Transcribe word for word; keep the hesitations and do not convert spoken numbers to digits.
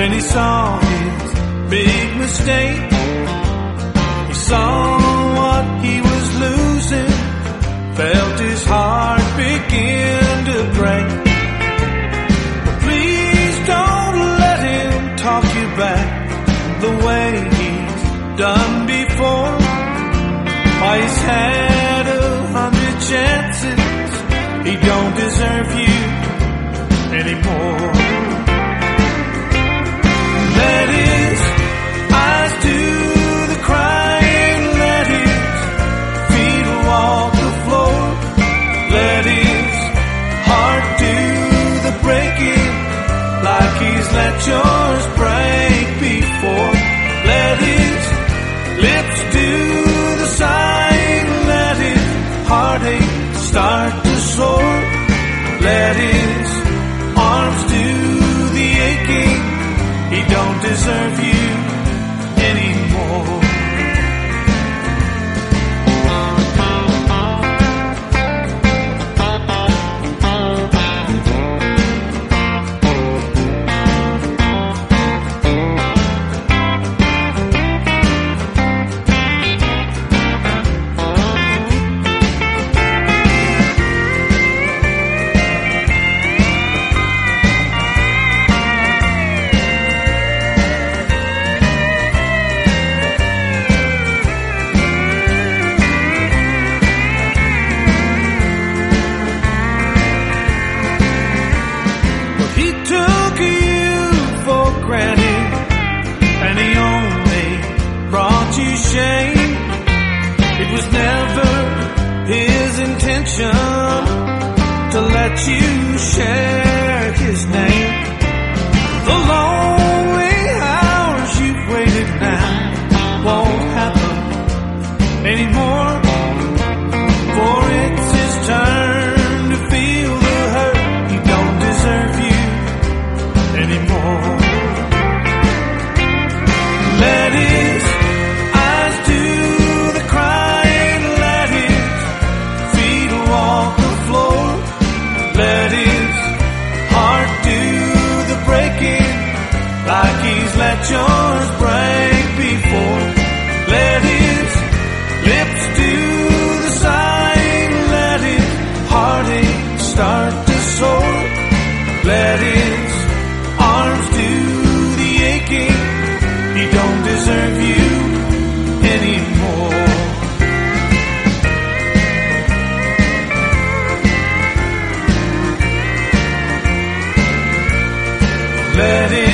when he saw his big mistake. He saw what he was losing, felt his heart begin to break. But please don't let him talk you back the way he's done before. Why, he's had a hundred chances, he don't deserve you anymore. Let his eyes do the crying, let his feet walk the floor, let his heart do the breaking like he's let yours break before. Let his lips do the sighing, let his heartache start to soar, let his arms do the aching, he don't deserve you anymore. It was never his intention to let you share his name. The lonely hours you've waited now won't happen anymore, for it's his turn to feel the hurt. He don't deserve you anymore. Let his eyes do the crying, let his feet walk the floor, let his heart do the breaking like he's let yours break before. Let his lips do the sighing, let his heartache start to soar, let his arms do the aching, he don't deserve you anymore. Let it